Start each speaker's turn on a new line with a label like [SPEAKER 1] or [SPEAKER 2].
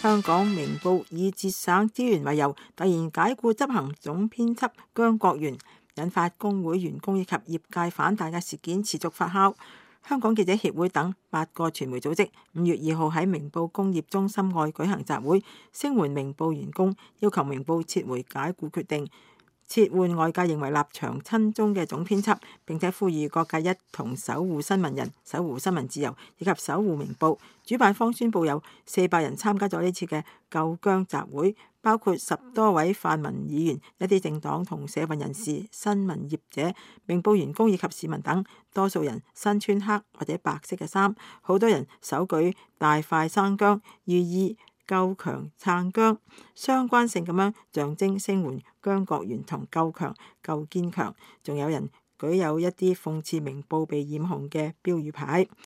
[SPEAKER 1] 香港明報以節省資源為由，突然解僱執行總編輯姜國元，引發工會員工以及業界反彈嘅事件持續發酵。香港記者協會等8個傳媒組織5月2號喺明報工業中心外舉行集會，聲援明報員工，要求明報撤回解僱決定，撤換外界認為立場親中嘅總編輯，並且呼籲各界一同守護新聞人、守護新聞自由以及守護明報。主辦方宣布有400人參加咗呢次嘅救姜集會，包括10多位泛民議員、一啲政黨同社運人士、新聞業者、明報員工以及市民等。多數人身穿黑或者白色嘅衫，好多人手舉大塊生姜，寓意救強撐姜，相關性咁樣象徵聲援姜國元同救強救堅強。仲有人舉有一啲諷刺明報被染紅嘅標語牌。